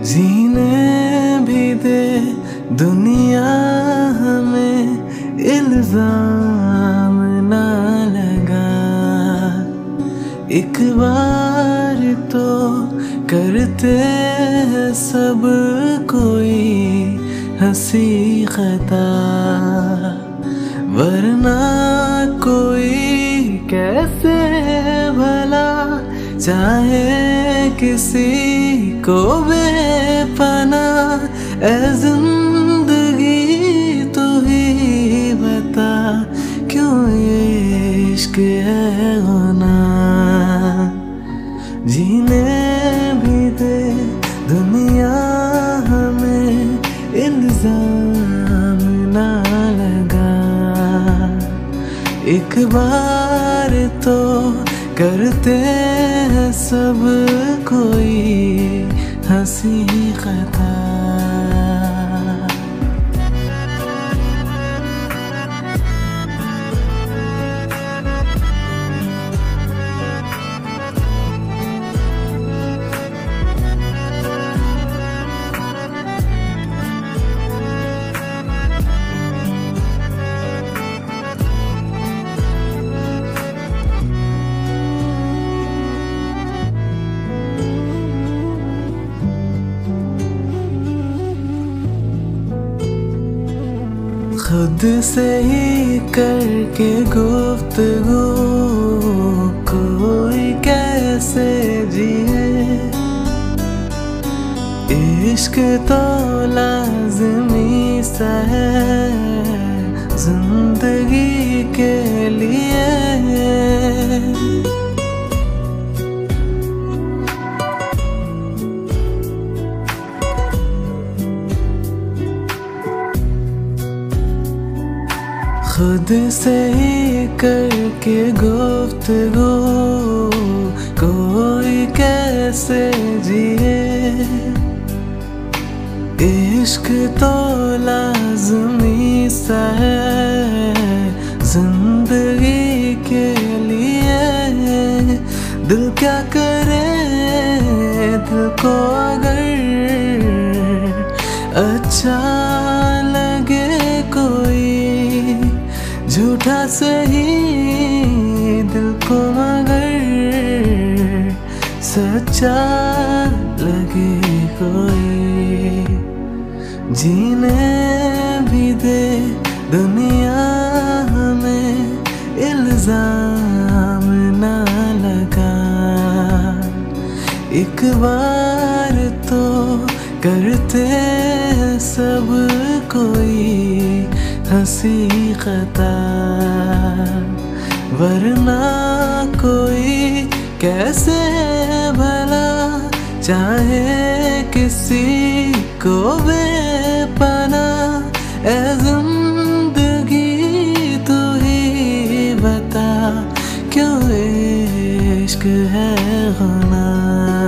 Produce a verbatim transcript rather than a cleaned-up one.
जीने भी दे दुनिया हमें, इल्जाम ना लगा। एक बार तो करते हैं सब कोई हंसी खता, वरना कोई कैसे भला चाहे किसी को बेपना। ऐ जिंदगी तू ही बता, क्यों ये इश्क है गुनाह। जीने भी दे दुनिया हमें, इल्जाम ना लगा। एक बार तो करते हैं सब कोई हंसी खता। खुद से ही करके गुफ्तगू कोई कैसे जिए। इश्क तो लाज़मी सा है जिंदगी के लिए। खुद से ही करके गुफ्तगू कोई कैसे जिए। इश्क तो लाज़मी सा है जिंदगी के लिए। दिल क्या करे, दिल को अगर अच्छा लगे कोई, झूठा सही दिल को मगर सच्चा लगे कोई। जीने भी दे दुनिया हमें, इल्जाम ना लगा। एक बार तो करते सब कोई हंसी खता, वरना कोई कैसे भला चाहे किसी को बेपना। ऐ जिंदगी तू ही बता, क्यों इश्क है गुनाह।